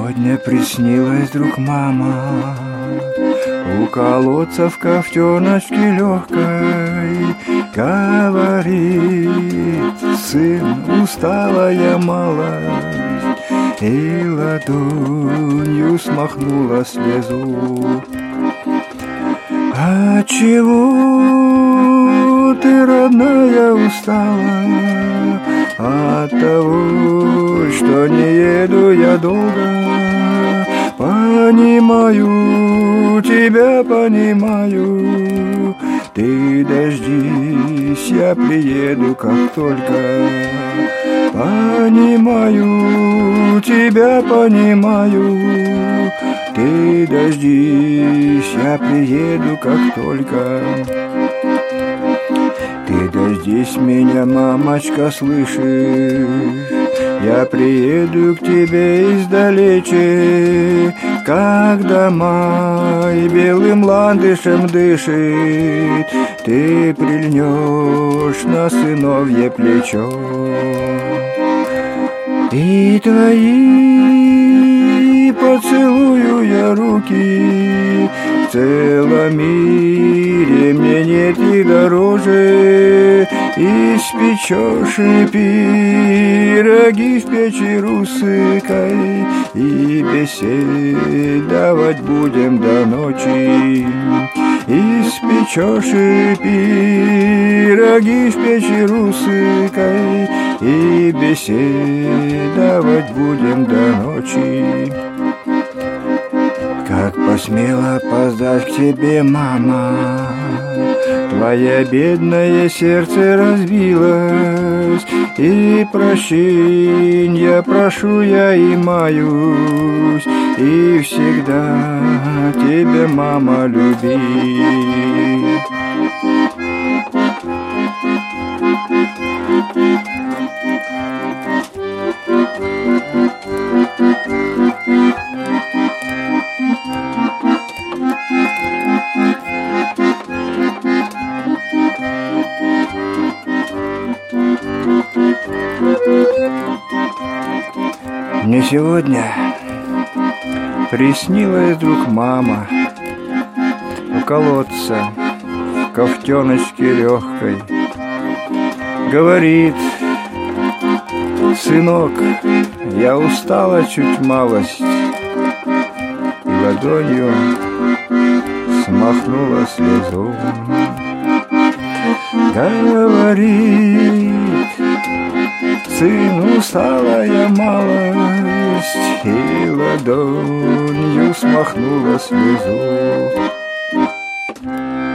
сегодня приснилась вдруг мама у колодца в ковтеночке легкой. Говорит: сын, устала я малость, и ладонью смахнула слезу. А чего ты, родная, устала? От того, что не еду я долго. Понимаю, тебя понимаю. Ты дождись, я приеду как только. Понимаю, тебя понимаю. Ты дождись, я приеду как только. Ты дождись меня, мамочка, слышишь? Я приеду к тебе издалече, когда май белым ландышем дышит. Ты прильнешь на сыновье плечо, и твои поцелую я руки. В целом мире мне нет и дороже. Испечешь и пироги в печи русыкой, и беседовать будем до ночи. Испечешь и пироги в печи русыкой, и беседовать будем до ночи. Как посмела опоздать к тебе, мама, твое бедное сердце разбилось, и прощенья прошу я и маюсь, и всегда тебя, мама, любить. Мне сегодня приснилась вдруг мама у колодца в ковтеночке легкой. Говорит: сынок, я устала чуть малость, и ладонью смахнула слезу. Говорит: сын, устала я малость, и ладонью смахнула слезу.